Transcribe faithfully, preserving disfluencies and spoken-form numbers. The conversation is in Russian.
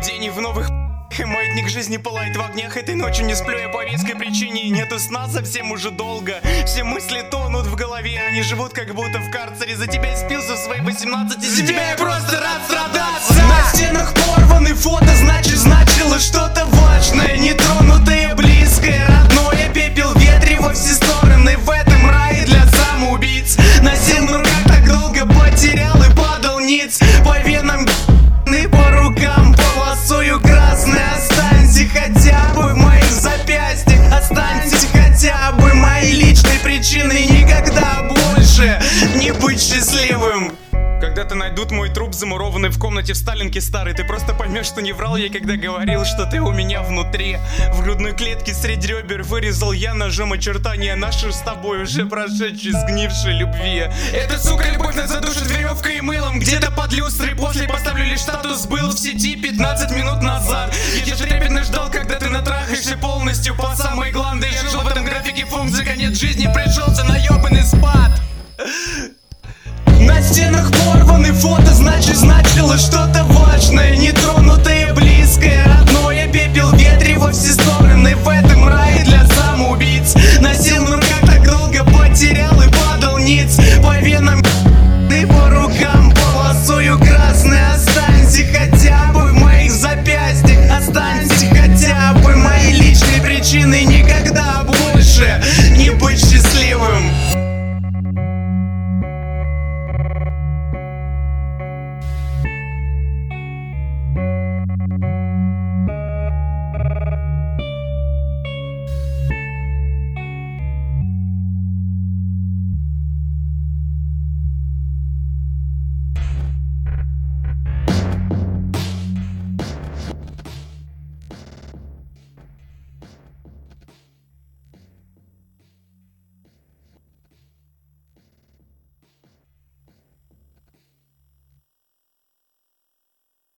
день и в новых и маятник жизни пылает в огнях. Этой ночью не сплю я по веской причине, и нету сна совсем уже долго. Все мысли тонут в голове, они живут как будто в карцере. За тебя я спился в свои восемнадцать, и за тебя я просто рад страдаться. На стенах порваны фото, значит значило что-то важное, нетронутое, близкое, родное. Пепел в ветре во все стороны, в этом рае для самоубийц. Носил на руках так долго, потерял и падал ниц. По венам и по рукам полосою красной. Останься хотя бы в моих запястьях, останься хотя бы моей личной причиной никогда больше не быть счастливым. Когда-то найдут мой труп, замурованный в комнате в Сталинке старый, ты просто поймешь, что не врал я, когда говорил, что ты у меня внутри. В грудной клетке среди ребер вырезал я ножом очертания нашей с тобой уже прошедшей сгнившей любви. Эта сука любовь нас задушит веревкой и мылом, где-то под люстрой. После поставлю лишь статус был в сети пятнадцать минут назад. Я же трепетно ждал, когда ты натрахаешься полностью по самой гланды. Я жил в этом графике функций, конец жизни пришелся на ебаный спад. На стенах порваны фото, значит значило что-то важное, нетронутое, близкое, родное. Пепел в ветре во все стороны, в этом рае для самоубийц. Носил на руках так долго, потерял и падал ниц. По венам и по рукам полосою красной. Останься хотя бы в моих запястьях, останься